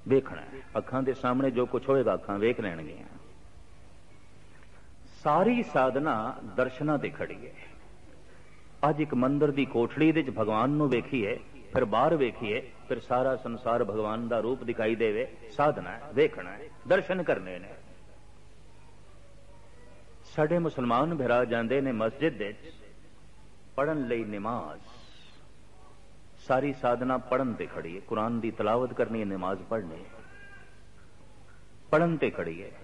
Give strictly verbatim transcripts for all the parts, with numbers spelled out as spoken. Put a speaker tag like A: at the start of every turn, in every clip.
A: वेखना। अखां दे सामने जो कुछ होएगा अखां वेख लैणगियां। सारी साधना दर्शनां ते खड़ी है। अज एक मंदिर की कोठड़ी दे च भगवान नूं वेखीए, फिर बाहर वेखीए, फिर सारा संसार भगवान का रूप दिखाई देवे। साधना है, वेखना है, दर्शन करने ने। साडे मुसलमान भरा जांदे ने मस्जिद दे पढ़न लई नमाज। सारी साधना पढ़न ते खड़ी है। कुरान की तलावत करनी है, नमाज पढ़नी है, पढ़न ते खड़ी है।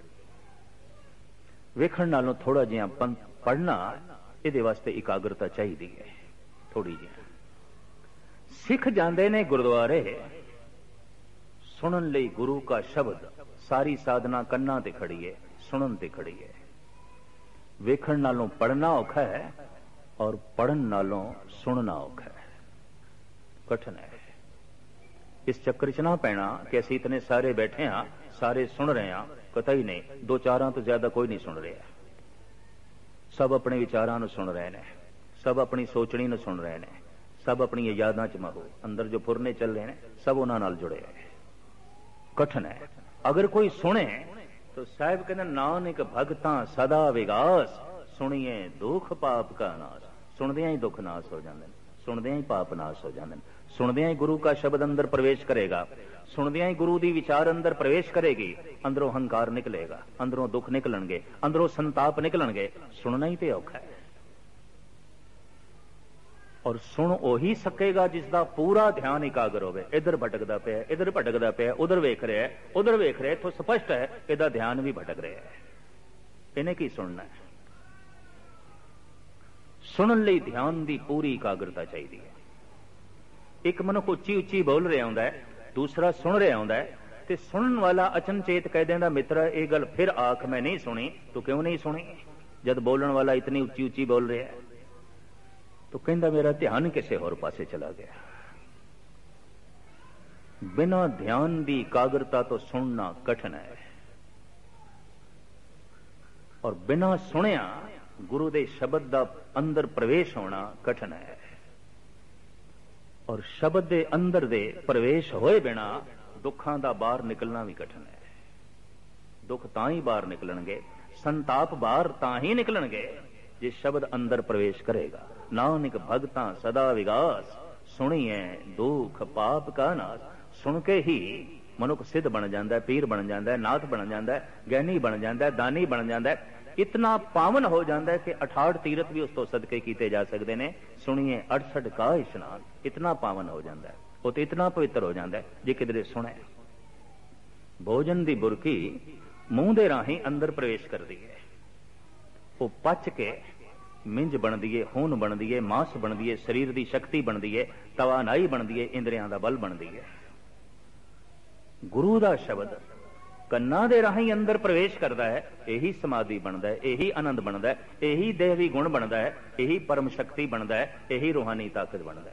A: वेखण नालों थोड़ा जिहा पढ़ना, इहदे वास्ते एकाग्रता चाहिए है थोड़ी जी। सिख जाते ने गुरुद्वारे सुनन लई गुरु का शब्द। सारी साधना कन्ना ते खड़ी है, सुनन ते खड़ी है। वेखण नालों पढ़ना औखा है और पढ़न नालों सुनना औखा है, कठिन है। इस चक्कर च ना पैना कि असीं इतने सारे बैठे हाँ, सारे सुन रहे हैं। कतई नहीं, दो चारां तो ज्यादा कोई नहीं सुन रहा। सब अपने विचारां नूं सुन रहे हैं, सब अपनी सोचनी नूं सुन रहे हैं, सब अपनी यादां च महो। अंदर जो फुरने चल रहे हैं सब उन्हां नाल जुड़े हैं। कठिन है। अगर कोई सुने तो साहिब कहते नानक भगतां सदा विगास, सुनिए दुख पाप का नाश। सुनदियां ही दुख नाश हो जाते हैं, सुनदियां ही पाप नाश हो जाते हैं। सुनदियां ही गुरु का शब्द अंदर प्रवेश करेगा, सुनदियां ही गुरु दी विचार अंदर प्रवेश करेगी। अंदरों हंकार निकलेगा, अंदरों दुख निकलणगे, अंदरों संताप निकलणगे। सुनना ही तो औखा है। और सुन ओही सकेगा जिसका पूरा ध्यान एकाग्र होवे। इधर भटकदा पिया, इधर भटकदा पिया, उधर वेख रहा है, उधर वेख रहा है, तो स्पष्ट है इहदा ध्यान भी भटक रहा है। इन्हें की सुनना है? सुनन लई ध्यान की पूरी एकाग्रता चाहिए है। एक मनुख उच्ची उच्ची बोल रहा होंदा है, दूसरा सुन रहा होंदा है, ते सुनन वाला अचनचेत कह देंदा मित्र ये गल फिर आख मैं नहीं सुनी। तो क्यों नहीं सुनी? जब बोलन वाला इतनी उच्ची उच्ची बोल रहा है तो कहंदा मेरा ध्यान किसी होर पासे चला गया। बिना ध्यान की एकाग्रता तो सुनना कठिन है, और बिना सुनिया गुरु दे शब्द का अंदर प्रवेश होना कठिन है। और शब्द दे अंदर दे प्रवेश होए बिना दुखां दा बाहर निकलना भी कठिन है। दुख तां ही बाहर निकलणगे, संताप बाहर तां ही निकलणगे जिस शब्द अंदर प्रवेश करेगा। नानक भगतां सदा विगास, सुनिए दुख पाप का नाश। सुन के ही मनुख सिद्ध बन जाता है, पीर बन जाता है, नाथ बन जाता है, ज्ञानी बन जाता है, दानी बन जाता है। इतना पावन हो जाता है कि अठाठ तीरथ भी उस तो सदके किए जा सकते हैं। सुनिए अड़सठ का इशनान, इतना पावन हो जाता है, वो तो इतना पवित्र हो जाता है जे किधरे सुने। भोजन की बुरकी मूँह दे राही अंदर प्रवेश करती है, वो पच के मिंज बनती है, खून बनती है, मांस बनती है, शरीर की शक्ति बनती है, तवानाई बनती है, इंद्रियां का बल बनती है। गुरु का शब्द कन्ना दे राही अंदर प्रवेश करता है, यही समाधि बनता है, यही आनंद बनता है, यही देवी गुण बनता है, यही परम शक्ति बनता है, यही रूहानी ताकत बनता है।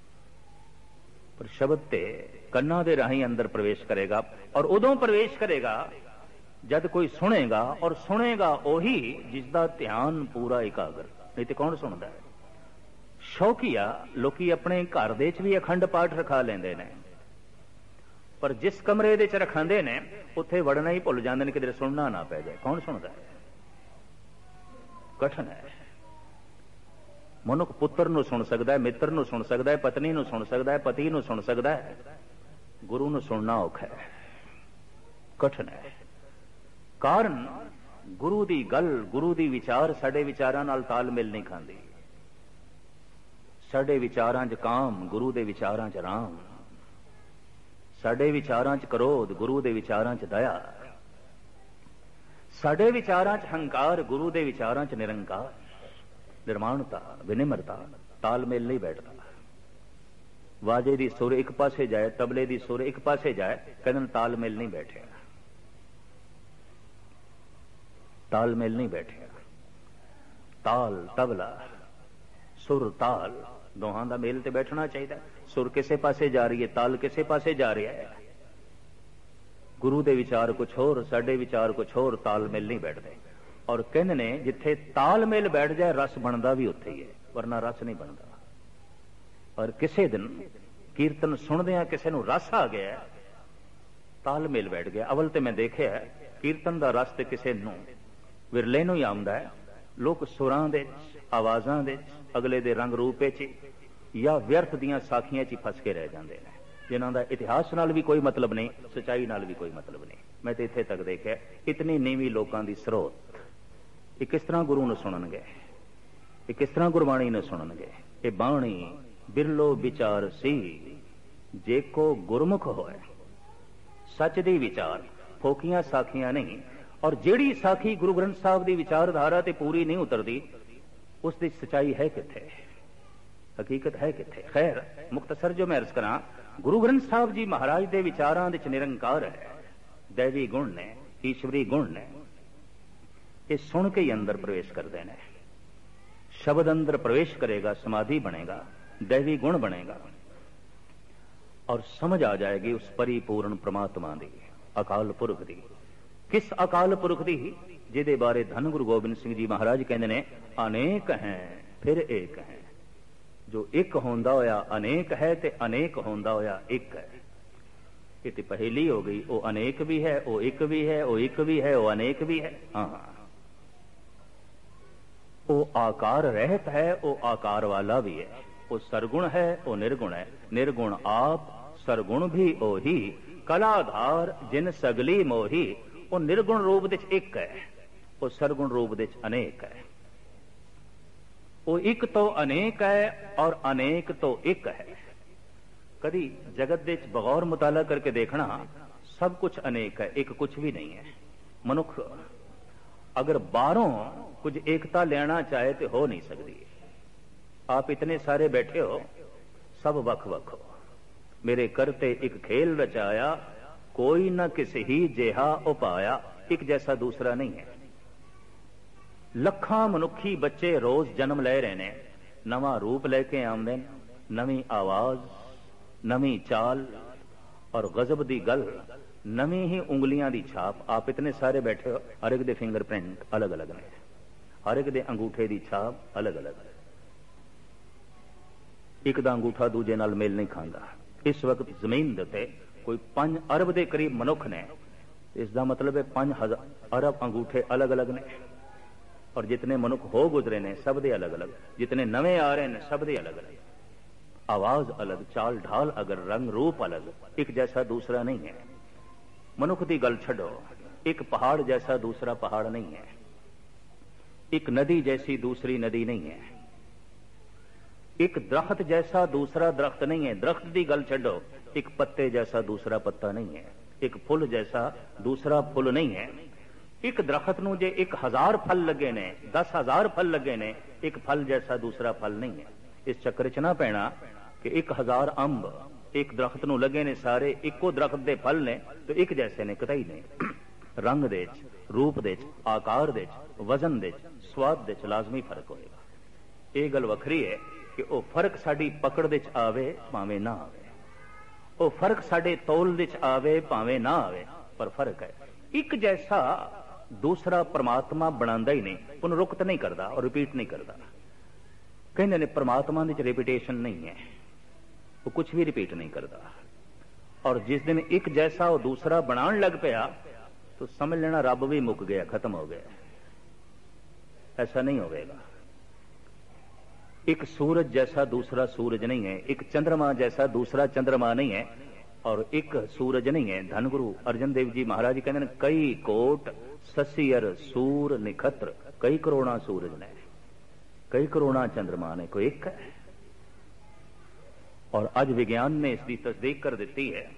A: पर शब्द ते कन्ना दे राही अंदर प्रवेश करेगा, और उदों प्रवेश करेगा जब कोई सुनेगा, और सुनेगा ओही जिसका ध्यान पूरा एकाग्र। नहीं तो कौन सुनता है? शौकिया लोकी अपने घर दे च भी अखंड पाठ रखा लेंदे ने, पर जिस कमरे दे च रखांदे ने उत्थे वड़ना ही भुल जांदे ने, किधरे सुनना ना पै जाए। कौन सुनता है? कठिन है। मनुख पुत्र नूं सुन सकता है, मित्र नूं सुन सकता है, पत्नी नूं सुन सकता है, पति नूं सुन सकता है, गुरु नूं सुनना औखा है, कठिन है। कारण गुरु दी गल, गुरु दी विचार साडे विचारां नाल तालमेल नहीं खांदी। साडे विचारां च काम, गुरु दे विचारां च राम। साडे विचारां च क्रोध, गुरु दे विचारां च दया। साडे विचारां च हंकार, गुरु दे विचारां च निरंकार। निर्माणता, विनिम्रता, तालमेल नहीं बैठता। वाजे दी सुर एक पासे जाए, तबले दी सुर एक पासे जाए, कहते तालमेल नहीं बैठे, तालमेल नहीं बैठे। ताल तबला, सुर ताल, दोहां दा मेल ते बैठना चाहिए। सुर किसे पासे जा रही है, ताल किसे पासे जा रहा है। गुरु दे विचार कुछ होर, साडे विचार कुछ होर, तालमेल नहीं बैठते। और कहने ने जिथे तालमेल बैठ जाए रस बनता भी उत्थे ही है, वरना रस नहीं बनता। और किसी दिन कीर्तन सुनदियां किसी नूं रस आ गया तालमेल बैठ गया। अवल तो मैं देखिया कीर्तन का रस तो किसी विरले नूं ही आउंदा है। लोग सुरां दे आवाज़ां दे अगले दे रंग रूप या व्यर्थ दियां साखियां च फस के रह जाते हैं, जिन्हां दा इतिहास नाल भी कोई मतलब नहीं, सच्चाई नाल भी कोई मतलब नहीं। मैं तो इत्थे तक देखिया इतनी नीवी लोगों की स्रोत ये किस तरह गुरु नूं सुणनगे, ये किस तरह गुरबाणी नूं सुणनगे। ये बाणी बिरलो विचार सी जेको गुरमुख होए, सच दी विचार, फोकियां साखियां नहीं। और जेड़ी साखी गुरु ग्रंथ साहब की विचारधारा ते पूरी नहीं उतरती उसकी सच्चाई है किथे, हकीकत है किथे। खैर मुख्तसर जो मैं अर्ज करा, गुरु ग्रंथ साहब जी महाराज के विचारां दे च निरंकार है, दैवी गुण ने, ईश्वरी गुण ने। ये सुन के ही अंदर प्रवेश करते हैं। शब्द अंदर प्रवेश करेगा, समाधि बनेगा, दैवी गुण बनेगा और समझ आ जाएगी उस परिपूर्ण परमात्मा की, अकाल पुरख की। किस अकाल पुरख की जिहदे बारे धन गुरु गोबिंद सिंह जी महाराज कहते हैं, अनेक हैं फिर एक हैं। जो एक होंदा होया अनेक है ते अनेक होंदा होया एक है। ये तो पहेली हो गई, वो अनेक भी है, वो एक भी है, वो एक भी है, वो अनेक भी है। हाँ, वो आकार रहत है, वो आकार वाला भी है। वो सरगुण है, वो निर्गुण है। निर्गुण आप, सरगुण भी ओही, कलाधार जिन सगली मोही। वो निर्गुण रूप दे एक है, वो सरगुण रूप दे अनेक है। वो एक तो अनेक है और अनेक तो एक है। कभी जगत दे बगौर मुताला करके देखना, सब कुछ अनेक है, एक कुछ भी नहीं है। मनुख अगर बाहरों कुछ एकता लेना चाहे तो हो नहीं सकती। आप इतने सारे बैठे हो, सब वख वख हो। मेरे करते एक खेल रचाया, कोई न किसी ही जेहा उपाया। एक जैसा दूसरा नहीं है। लखां मनुखी बच्चे रोज जन्म ले रहे ने, नवा रूप लेके आउंदे, नवी आवाज, नवी चाल और गजब दी गल, नवी ही उंगलियां दी छाप। आप इतने सारे बैठे हो, हर एक दे फिंगरप्रिंट अलग अलग ने, हर एक दे अंगूठे दी छाप अलग अलग है। एक दा अंगूठा दूजे नाल मेल नहीं खांदा। इस वक्त जमीन दे उत्ते कोई पांच अरब के करीब मनुख ने, इसका मतलब है पांच हजार अरब अंगूठे अलग अलग ने। और जितने मनुख हो गुजरे ने सब दे अलग अलग, जितने नवे आ रहे हैं सब दे अलग अलग। आवाज अलग, चाल ढाल अगर, रंग रूप अलग, एक जैसा दूसरा नहीं है। मनुख की गल छड़ो, एक पहाड़ जैसा दूसरा पहाड़ नहीं है, एक नदी जैसी दूसरी नदी नहीं है, एक दरख्त जैसा दूसरा दरख्त नहीं है। दरख्त की गल छड़ो, एक पत्ते जैसा दूसरा पत्ता नहीं है, एक फुल जैसा दूसरा फुल नहीं है। एक दरख्त नूं जे एक हजार फल लगे ने, दस हजार फल लगे ने, एक फल जैसा दूसरा फल नहीं है। इस चक्कर च ना पैना कि एक हजार अंब एक दरख्त नूं लगे ने, सारे इको दरख्त दे फल ने तो एक जैसे ने, कतई नहीं। रंग दे च, रूप दे च, आकार दे च, वजन दे च, स्वाद दे च लाजमी फर्क होएगा। ये गल वखरी है कि वह फर्क साडी पकड़ दे च आवे भावें ना आवे, वो फर्क साडे तौल दे च आवे भावें ना आवे, पर फर्क है। एक जैसा दूसरा परमात्मा बनांदा ही नहीं, पुनरुक्त नहीं करता और रिपीट नहीं करता। कहते ने परमात्मा दे च रिपीटेशन नहीं है, वो कुछ भी रिपीट नहीं करता। और जिस दिन एक जैसा वो दूसरा बनाने लग पाया तो समझ लेना रब भी मुक गया, खत्म हो गया। ऐसा नहीं होगा। एक सूरज जैसा दूसरा सूरज नहीं है, एक चंद्रमा जैसा दूसरा चंद्रमा नहीं है, और एक सूरज नहीं है। धनगुरु अर्जन देव जी महाराज कहते हैं, कई कोट ससियर सूर निखत्र, कई करोड़ा सूरज ने, कई करोड़ा चंद्रमा ने, कोई एक है। और आज विज्ञान ने इसकी तस्दीक कर दी है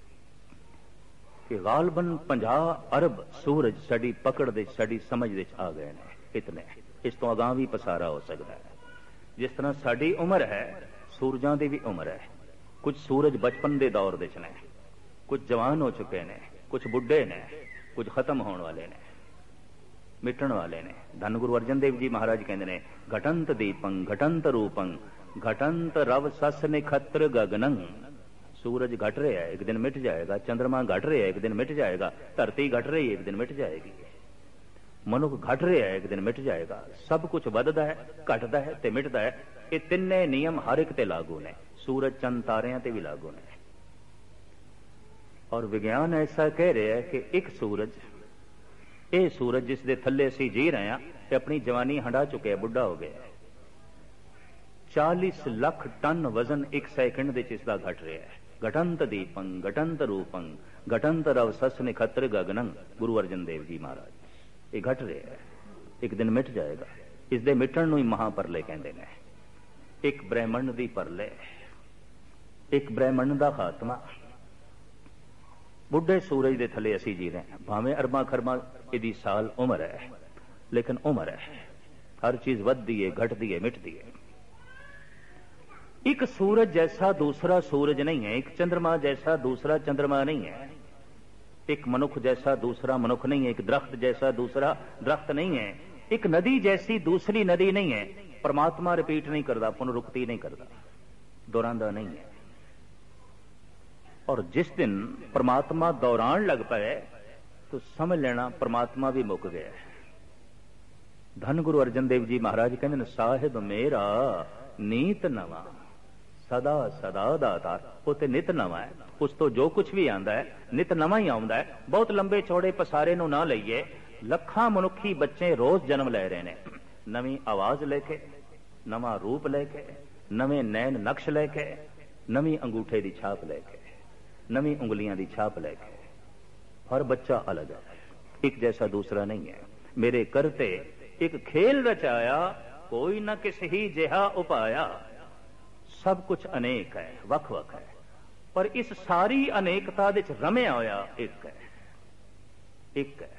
A: कि गालबन पचास अरब सूरज साड़ी पकड़ दे, साड़ी समझ दे आ गए ने। इतने, इस तो अगां भी पसारा हो सकता है। जिस तरह साड़ी उम्र है, सूरजां दी भी उम्र है। कुछ सूरज बचपन के दौर दे ने, कुछ जवान हो चुके ने, कुछ बुढ़े ने, कुछ खत्म होने वाले ने, मिटन वाले ने। धन गुरु अर्जन देव जी महाराज कहते हैं, घटंत दीपं घटंत रूपं घटंत रव सस निखत्र गगनं। सूरज घट रहा है, एक दिन मिट जाएगा। चंद्रमा घट रहा है, एक दिन मिट जाएगा। धरती घट रही है, एक दिन मिट जाएगी। मनुख घट रहा है, एक दिन मिट जाएगा। सब कुछ बददा है, घटदा है ते मिटदा है। ये तिन्ने नियम हर एक ते लागू ने, सूरज चंद तारियां ते भी लागू ने। और विज्ञान ऐसा कह रहा है कि एक सूरज, ये सूरज जिस दे थले असी जी रहे हैं, अपनी जवानी हंडा चुके, बुढ़ा हो गया। चालीस लाख टन वजन एक सैकंड दे इसका घट रहा है। घटंत दीपं घटंत रूपं घटंत रव सस निखत्र गगनं, गुरु अर्जन देव जी महाराज। ये घट रहा है, एक दिन मिट जाएगा। इस दे मिटण नूं ही महापरले कहंदे ने। एक ब्रह्मंड दी परले, एक ब्रह्मंड दा खात्मा। बुढ़े सूरज दे थले असी जी रहे हैं, भावें अरबा खरबा इहदी साल उम्र है, लेकिन उम्र है। हर चीज वधदी है, घटदी है, मिटदी है। एक सूरज जैसा दूसरा सूरज नहीं है, एक चंद्रमा जैसा दूसरा चंद्रमा नहीं है, एक मनुख जैसा दूसरा मनुख नहीं है, एक दरख्त जैसा दूसरा दरख्त नहीं है, एक नदी जैसी दूसरी नदी नहीं है। परमात्मा रिपीट नहीं करता, पुनरुक्ति नहीं करता, दोहरांदा नहीं है। और जिस दिन परमात्मा दौरान लग पाए तो समझ लेना परमात्मा भी मुक गया। धन गुरु अर्जन देव जी महाराज कहते हैं, साहिब मेरा नीत नवा सदा सदा दातार। वो तो नित नवा है, उस तो जो कुछ भी आंदा है नित नवा ही आउंदा है। बहुत लंबे चौड़े पसारे नूं ना लईए। लखां मनुखी बच्चे रोज जन्म ले रहे ने, नवी आवाज लेके, नवा रूप लेके, नवे नैन नक्श लेके, नवी अंगूठे की छाप लेके, नवी उंगलियां की छाप लेके। हर बच्चा अलग है, एक जैसा दूसरा नहीं है। मेरे करते एक खेल रचाया, कोई न किसी ही जिहा उपाया। सब कुछ अनेक है, वख वख है, पर इस सारी अनेकता दे च रमिया होया एक है। एक है,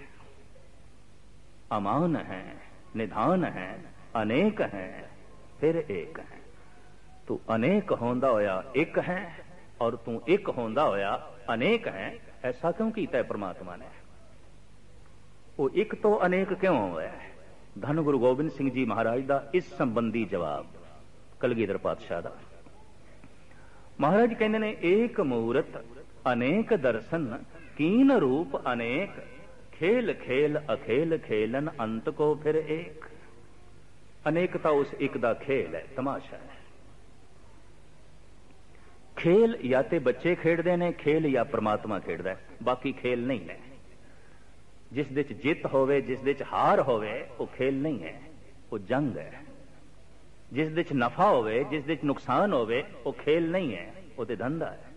A: अमान है, निधान है, अनेक है, फिर एक है। तू अनेक होंदा होया एक है, और तू एक होंदा होया अनेक है। ऐसा क्यों कीता है परमात्मा ने? वो एक तो अनेक क्यों होया है? धन गुरु गोबिंद सिंह जी महाराज दा इस संबंधी जवाब कलगीधर पातशाह दा। महाराज कहते ने, एक मूरत अनेक दर्शन कीन रूप अनेक, खेल खेल अखेल खेलन अंत को फिर एक। अनेकता उस एक दा खेल है, तमाशा है। खेल या ते बच्चे खेडदे ने, खेल या परमात्मा खेडदा है, बाकी खेल नहीं है। जिस दे च जित होवे, जिस दे च हार होवे, वो खेल नहीं है, वो जंग है। जिस दे च नफा होवे, जिस दे च नुकसान होवे, वो खेल नहीं है, वो ते धंधा है।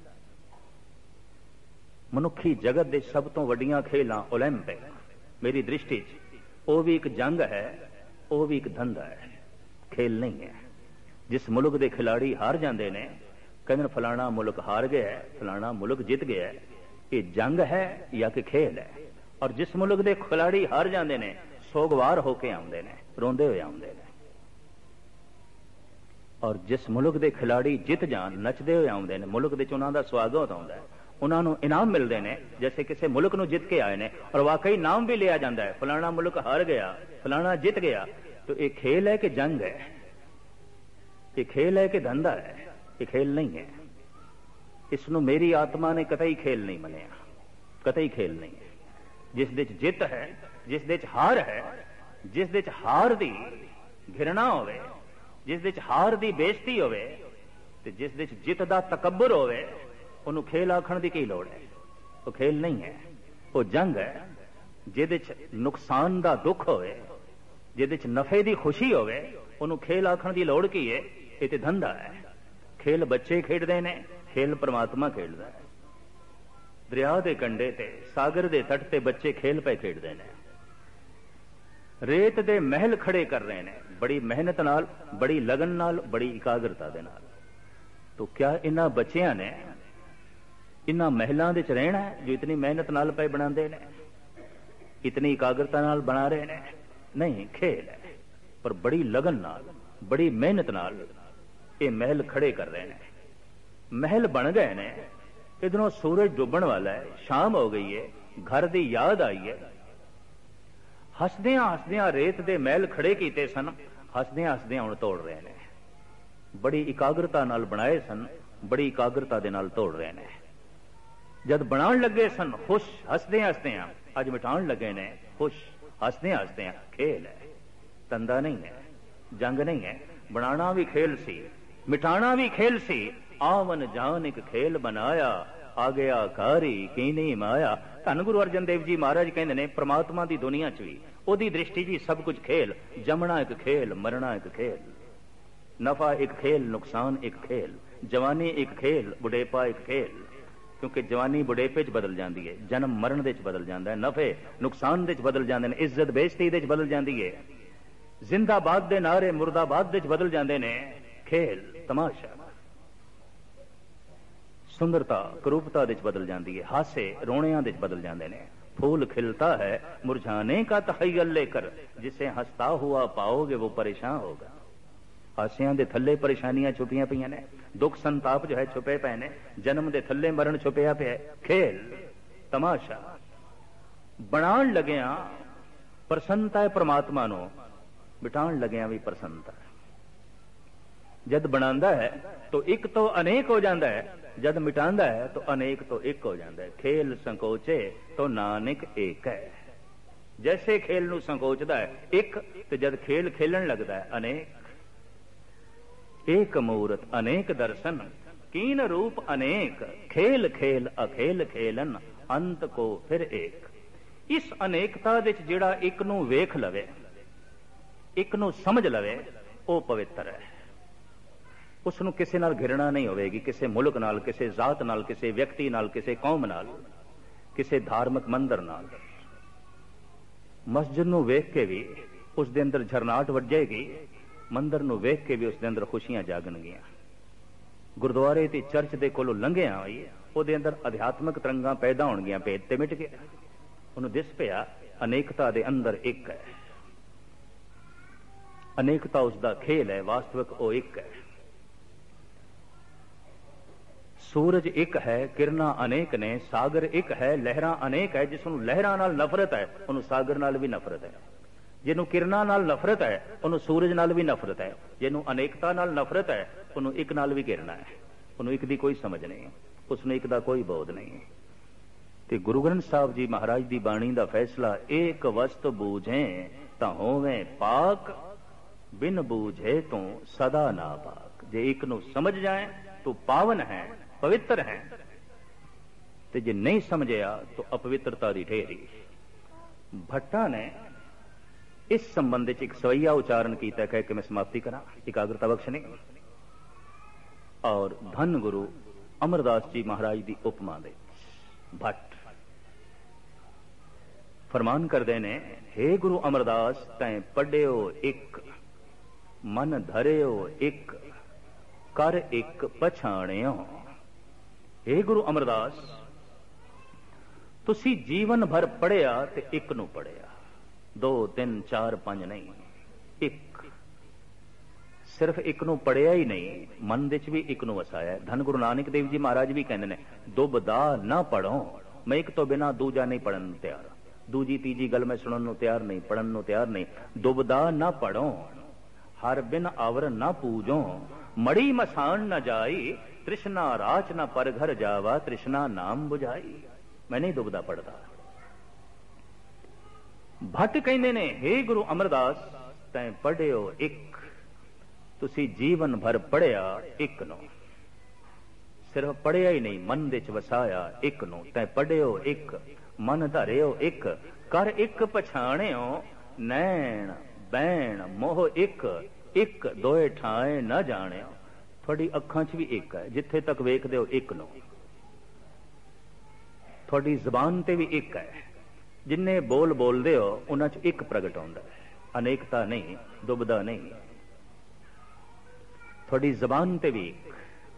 A: मनुखी जगत दे सब तो वड्डियां खेलां ओलंपिक मेरी दृष्टि च वो भी एक जंग है, वो भी एक धंधा है, खेल नहीं है। जिस मुल्क दे खिलाड़ी हार जाते ने, कहते फलाना मुल्क हार गया है, फलाना मुल्क जित गया है, ये जंग है या कि खेल है। और जिस मुल्क दे खिलाड़ी हार जाते ने, सोगवार होके आउंदे ने, रोंदे हुए आउंदे ने। और जिस मुल्क दे खिलाड़ी जित जान, नचदे हुए आउंदे ने, मुल्क दे च उन्हां दा स्वागत आउंदा है, उन्हां नूं इनाम मिलते हैं, जैसे किसी मुल्क नूं जित के आए ने। और वाकई नाम भी लिया जाता है, फलाना मुल्क हार गया, फलाना जित गया। तो ये खेल है कि जंग है? ये खेल है कि धंधा है? ये खेल नहीं है। इसनों मेरी आत्मा ने कतई खेल नहीं मनिया, कतई खेल नहीं है। जिस दे च जित है, जिस दे च हार है, जिस दे च हार दी घृणा होवे, जिस दे च हार दी बेइज्जती होवे, ते जिस दे च जित दा तकब्बुर होवे, उन्होंने खेल आखण दी की लोड़ है? वो खेल नहीं है, वो जंग है। जिहदे च नुकसान दा दुख होवे, जिहदे च नफे दी खुशी होवे, उन्होंने खेल आखण दी लोड़ की है? ये ते धंधा है। खेल बच्चे खेडदे ने, खेल परमात्मा खेडदा है। दरिया दे कंडे ते, सागर दे तट ते बच्चे खेल पे खेडदे ने। रेत दे महल खड़े कर रहे ने, बड़ी मेहनत नाल, बड़ी लगन नाल, बड़ी एकाग्रता दे नाल। तो क्या इन्हां बच्चियां ने इन्हां महलों दे च रहना है जो इतनी मेहनत नाल पे बनाते ने, इतनी एकाग्रता नाल बना रहे ने? नहीं, खेल है, पर बड़ी लगन नाल, बड़ी मेहनत नाल ये महल खड़े कर रहे हैं। महल बन गए ने, इधरों सूरज डूबण वाला है, शाम हो गई है, घर दी याद आई है। हसदियां हसदियां रेत दे महल खड़े कीते सन, हसदियां हसदियां हुण तोड़ रहे हैं। बड़ी एकाग्रता नाल बनाए सन, बड़ी एकाग्रता दे नाल तोड़ रहे हैं। जद बनाण लगे सन खुश, हसदियां हसदियां, अज मिटाण लगे ने खुश, हसदियां हसदियां। खेल है, धंधा नहीं है, जंग नहीं है। बनाना भी खेल सी, मिटाना भी खेल सी। आवन जान एक खेल बनाया, आग्याकारी कीनी माया। धन गुरु अर्जन देव जी महाराज कहते ने परमात्मा की दुनिया च भी ओदी दृष्टि जी सब कुछ खेल। जमना एक खेल, मरना एक खेल, नफा एक खेल, नुकसान एक खेल, जवानी एक खेल, बुढ़ेपा एक खेल। क्योंकि जवानी बुढ़ेपे च बदल जाती है, जन्म मरण दे च बदल जाता है, नफे नुकसान दे च बदल जाते हैं, इज्जत बेइज्जती दे च बदल जाती है, जिंदाबाद दे नारे मुर्दाबाद दे च बदल जाते हैं। खेल तमाशा, सुंदरता करूपता दे च बदल जाती है, हासे रोणियां दे च बदल जाते हैं। फूल खिलता है मुरझाने का तहय्युल लेकर, जिसे हंसता हुआ पाओगे वो परेशान होगा। हासियां दे थल्ले परेशानियां छुपियां पईयां ने, दुख संताप जो है छुपे पे ने, जन्म दे थल्ले मरण छुपिया पे है। खेल तमाशा बनाण लगिया प्रसन्नता है परमात्मा नो, मिटाण लगिया भी प्रसन्नता है। जद बनांदा है तो एक तो अनेक हो जाता है, जद मिटांदा है तो अनेक तो एक हो जाता है। खेल संकोचे तो नानक एक है। जैसे खेल नू संकोचदा है एक, तो जद खेल खेलन लगता है अनेक। एक मूरत अनेक दर्शन, कीन रूप अनेक, खेल खेल अखेल खेलन, अंत को फिर एक। इस अनेकता दे जिहड़ा एक नू वेख लवे, एक नू समझ लवे, वो पवित्र है। उसनू किसी नाल घिरना नहीं होवेगी, किसी मुल्क नाल, किसी जात नाल, किसी व्यक्ति नाल, किसी कौम नाल, किसी धार्मिक मंदिर नाल। मस्जिद नू वेख के भी उस दे अंदर झरनाट वजेगी, मंदिर नू वेख के भी उस दे अंदर खुशियां जागणगियां। गुरुद्वारे ते चर्च दे कोलों लंघिया ਉਹਦੇ अंदर अध्यात्मिक तरंगां पैदा होणगियां, भेद ते मिट गया। ਉਹਨੂੰ दिस पिया अनेकता दे अंदर एक है, अनेकता उसका खेल है, वास्तविक वो एक है। सूरज एक है, किरणा अनेक ने, सागर एक है, लहरां अनेक है। जिसनूं लहरां नाल नफरत है उन्होंने सागर नाल भी नफरत है, जिन्हों किरणा नाल नफरत है उन्होंने सूरज नाल भी नफरत है, जिन्हों अनेकता नाल नफरत है उन्होंने एक नाल भी घिरना है। उन्होंने एक दी कोई समझ नहीं, उसने एक दा कोई बोध नहीं। ते गुरु ग्रंथ साहब जी महाराज दी बाणी दा फैसला, एक वस्त बूझे तां होवे पाक, बिन बूझे तो सदा ना पाक। जे एक नू समझ जाए तो पावन है, पवित्र है, ते जे नहीं समझिया तो अपवित्रता दी ढेरी। भट्टा ने इस संबंध एक सवैया उच्चारण किया, कह के मैं समाप्ति करा, एकाग्रता बख्शनी। और धन गुरु अमरदास जी महाराज की उपमा दे भट्ट फरमान करते ने, हे गुरु अमरदास तैं पढ़ियो एक, मन धरियो एक, कर एक पछाणियो। हे गुरु अमरदास, तुसी जीवन भर पढ़िया ते एक नू पढ़िया, दो तीन चार पांच नहीं, एक। सिर्फ एक नू पढ़िया ही नहीं, मन दे च भी एक नू वसाया। धन गुरु नानक देव जी महाराज भी कहते हैं, दुबदा ना पढ़ो, मैं एक तो बिना दूजा नहीं पढ़न तैयार, दूजी तीजी गल मैं सुनन नू तैयार नहीं, पढ़न नू तैयार नहीं। दुबदा ना पढ़ो, हर बिन आवर ना पूजो, मड़ी मसान न जाई, तृष्णा राच न पर घर जावा, तृष्णा नाम बुझाई। मैं नहीं दुबदा पढ़ता। भट्ट कहते ने, हे गुरु अमरदास तैं पढ़ियो एक, तुसी जीवन भर पढ़िया एक नो। सिर्फ पढ़िया ही नहीं, मन दे च वसाया एक नो। तैं पढ़ियो एक, मन धरियो एक, कर एक पछाणियो, नैण बैण मोह एक, एक दोए ठाए न जाणियो। थोड़ी अखां च भी एक है, जिथे तक वेखदे हो एक नो। थोड़ी जबान ते भी एक है, जिन्ने बोल बोलदे हो उन्हां च एक प्रगट होंदा है, अनेकता नहीं, दुबदा नहीं। थोड़ी जबान ते भी एक,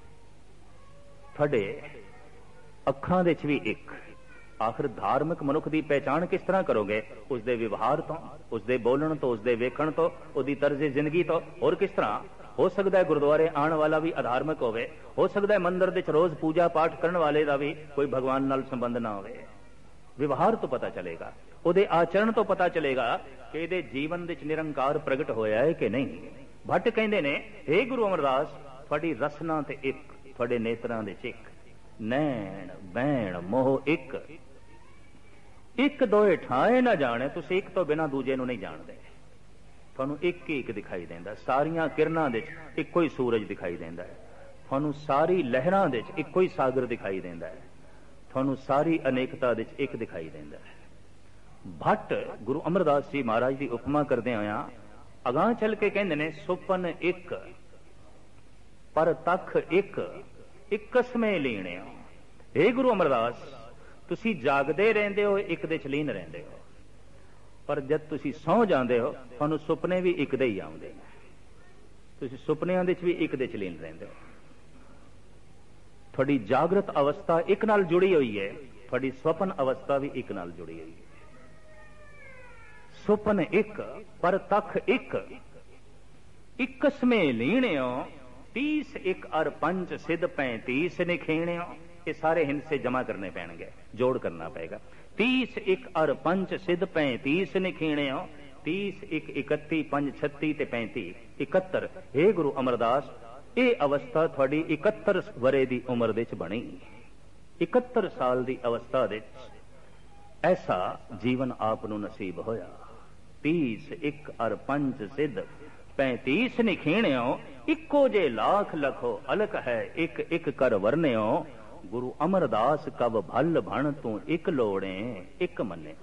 A: थोड़े अखां दे च भी एक। आखिर धार्मिक मनुख की पहचान किस तरह करोगे? उसके व्यवहार तो, उसके बोलण तो, उसके वेखण तो, उसकी तर्ज जिंदगी तो। और किस तरह हो सकता है गुरुद्वारे आने वाला भी अधार्मिक होवे, हो सकता है मंदिर दे रोज पूजा पाठ करने वाले का भी कोई भगवान नाल संबंध ना होवे। व्यवहार तो पता चलेगा, उहदे आचरण तो पता चलेगा कि इहदे जीवन दे निरंकार प्रगट होया है कि नहीं। भट्ट कहंदे ने, हे गुरु अमरदास, तुहाडी रसना ते एक, तुहाडे नेत्रां दे एक, नैण बैण मोह एक, एक दोए ठाए ना जाने। तुसीं एक तो बिना दूजे नूं नहीं जानदे, तुहानूं एक ही एक दिखाई देंदा। सारियां किरणां दे च इक्को ही सूरज दिखाई देंदा है, तुहानूं सारी लहरां दे च इक्को ही सागर दिखाई देंदा है। ਤੁਹਾਨੂੰ ਸਾਰੀ ਅਨੇਕਤਾ ਦੇ ਵਿੱਚ ਇੱਕ ਦਿਖਾਈ ਦਿੰਦਾ ਹੈ। ਭੱਟ ਗੁਰੂ ਅਮਰਦਾਸ ਜੀ ਮਹਾਰਾਜ ਦੀ ਉਪਮਾ ਕਰਦੇ ਹੋਇਆ ਅਗਾਂਹ ਚੱਲ ਕੇ ਕਹਿੰਦੇ ਨੇ, ਸੁਪਨ ਇੱਕ ਪਰ ਤੱਕ ਇੱਕ, ਇਕਸਵੇਂ ਲੀਣਿਓ। ਇਹ ਗੁਰੂ ਅਮਰਦਾਸ, ਤੁਸੀਂ ਜਾਗਦੇ ਰਹਿੰਦੇ ਹੋ, ਇੱਕ ਦੇ ਚ ਲੀਨ ਰਹਿੰਦੇ ਹੋ, ਪਰ ਜਦ ਤੁਸੀਂ ਸੌਂ ਜਾਂਦੇ ਹੋ ਤੁਹਾਨੂੰ ਸੁਪਨੇ ਵੀ ਇੱਕ ਦੇ ਹੀ ਆਉਂਦੇ ਨੇ। ਤੁਸੀਂ ਸੁਪਨਿਆਂ ਦੇ ਚ ਵੀ ਇੱਕ ਦੇ ਚ ਲੀਨ ਰਹਿੰਦੇ ਹੋ। ਤੁਹਾਡੀ ਜਾਗਰਤ ਅਵਸਥਾ ਇੱਕ ਨਾਲ ਜੁੜੀ ਹੋਈ ਹੈ, ਤੁਹਾਡੀ ਸੁਪਨ ਅਵਸਥਾ ਵੀ ਇੱਕ ਨਾਲ ਜੁੜੀ ਹੋਈ ਹੈ। ਸੁਪਨ ਇੱਕ ਪਰ ਤੱਕ ਇੱਕ, ਇਕਸਵੇਂ ਲੀਣਿਓ। तीस एक अर पंच सिद्ध पैंतीस निखेणियों। ये सारे हिंसे जमा करने पैणगे, जोड़ करना पड़ेगा। तीस एक अर पंच सिद्ध पैंतीस निखेणियों। तीस एक इकती पंच छत्ती ते पैंती इकहत्तर। हे गुरु अमरदास, ये अवस्था थोड़ी इकहत्तर वरे दी उम्र दे च बनी। इकहत्तर साल दी अवस्था दे ऐसा जीवन आप नूं नसीब होया। तीस एक अर पंच सिद्ध पैंतीस निखेणियों। इको जे लाख लखो अलक है, एक एक कर वरनियो। गुरु अमरदास कब भल भण तू एक लोड़े एक मन्ने।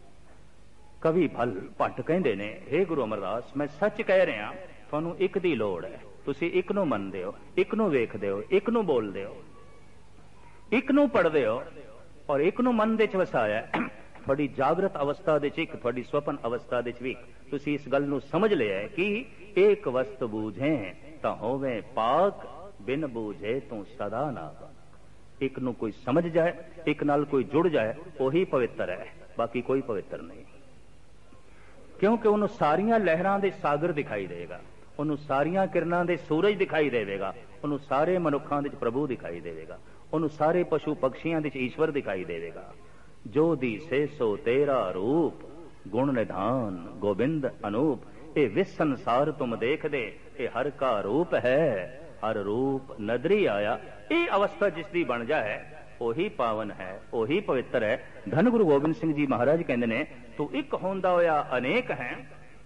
A: कवि भल भट्ट कहंदे ने, हे गुरु अमरदास, मैं सच कह रहा, तुहानू एक दी लोड़ है। तुसी एक नू मनदे हो, एक नू वेखदे हो, एक नू बोलदे हो, एक नू पढ़दे हो और एक नू मन दे च वसाया। थोड़ी जागृत अवस्था दे च एक, थोड़ी स्वपन अवस्था दे च भी तुसी इस गल नू समझ लिया है कि एक वस्त बूझे तां होवे पाक, बिन बूझे तू सदा ना पाक। एक नू कोई समझ जाए, एक नाल कोई जुड़ जाए, वही पवित्र है, बाकी कोई पवित्र नहीं। क्योंकि उन्होंने सारियां लहरां दे सागर दिखाई देगा, उन्होंने सारियां किरणां दे सूरज दिखाई देगा, उन्होंने सारे मनुखां दे प्रभु दिखाई देगा, उन्होंने सारे पशु पक्षियां दे ईश्वर दिखाई देगा। जो दिसे सो तेरा रूप, गुण निधान गोविंद अनूप। ये विस संसार तुम देख दे, ये हर का रूप है, हर रूप नदरी आया। ये अवस्था जिसकी बन जाए ओही पावन है, ओही पवित्र है। धन गुरु गोबिंद सिंह जी महाराज कहते ने, तू एक होंदा होया अनेक है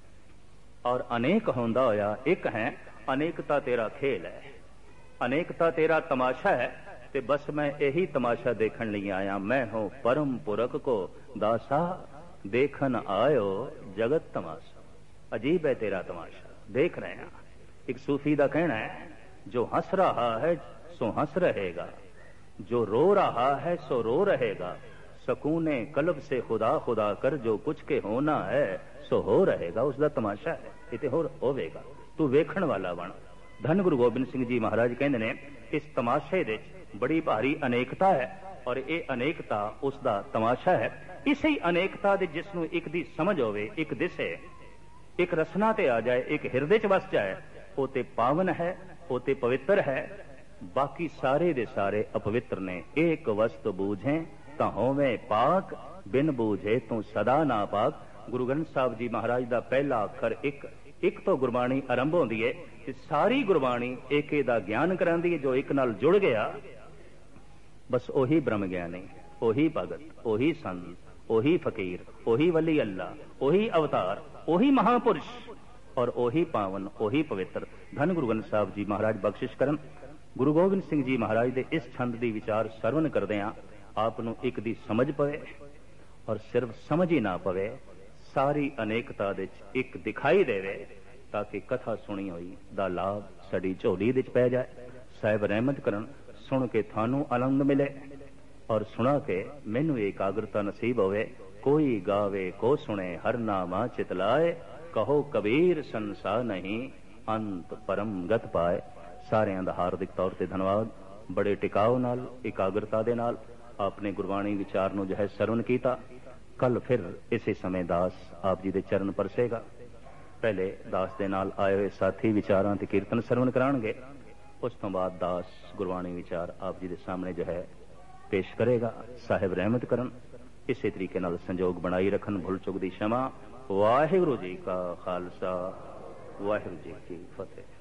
A: और अनेक होंदा होया एक है। अनेकता तेरा खेल है, अनेकता तेरा तमाशा है, ते बस मैं यही तमाशा देखने लिए आया। मैं हूं परम पुरख को दासा, देखन आयो जगत तमाशा। अजीब है तेरा तमाशा, देख रहे हैं। एक सूफी का कहना है, जो हंस रहा है सो हंस रहेगा, जो रो रहा है सो रो रहेगा। सकूने कल्ब से खुदा खुदा कर, जो कुछ के होना है सो हो रहेगा। उसका तमाशा है, इते हो होवेगा, तू वेखण वाला बन। धन गुरु गोबिंद सिंह जी महाराज कहते ने, इस तमाशे दे बड़ी भारी अनेकता है और ये अनेकता उसका तमाशा है। इसी अनेकता दे जिसनू एक दी समझ होवे, एक दिसे, एक रसना ते आ जाए, एक हिरदे च वस जाए, वो ते पावन है, वो ते पवित्र है। बाकी सारे दे सारे अपवित्र ने। एक वस्त बूझे तां होवे पाक, बिन बूझे तू सदा ना पाक। गुरु ग्रंथ साहब जी महाराज का पहला अखर एक, एक तो गुरबाणी आरंभ होती है कि सारी गुरबाणी एक दा ज्ञान करांदी है। जो एक नाल जुड़ गया बस ओही ब्रह्म ज्ञानी, ओही भगत, ओही संत, ओही फकीर, ओही वली अल्लाह, ओही अवतार, ओही महापुरुष और ओही पावन, ओही पवित्र। धन गुरु ग्रंथ साहब जी महाराज बख्शिश करन। गुरु गोबिंद सिंह जी महाराज दे इस छंद दी विचार सरवण करदिआं आप नूं एक दी समझ पवे और सिर्फ समझ ही ना पवे, सारी अनेकता दे एक दिखाई देवे, ताकि कथा सुनी हुई दा लाभ साडी झोली दे पै जाए। साहिब रहमत करन, सुन के थानू आनंद मिले और सुना के मैनू एकाग्रता नसीब होवे। कोई गावे को सुने हर नामा चितलाए, कहो कबीर संसार नहीं अंत परम गत पाए। सारिਆਂ ਦਾ हार्दिक तौर ਤੇ धन्यवाद। बड़े टिकाव नाल, एकाग्रता दे नाल आपने गुरबाणी विचार नूं जो है सरवण कीता। कल फिर इसे समय दास आप जी दे चरण परसेगा। पहले दास दे नाल आए हुए साथी विचारां ते कीर्तन सरवण कराणगे, उस तो बाद दास गुरबाणी विचार आप जी दे सामने जो है पेश करेगा। साहिब रहमत करन, इसे तरीके नाल संजोग बनाई रखन। भुल चुक दी क्षमा। वाहिगुरू जी का खालसा, वाहिगुरू जी की फतेह।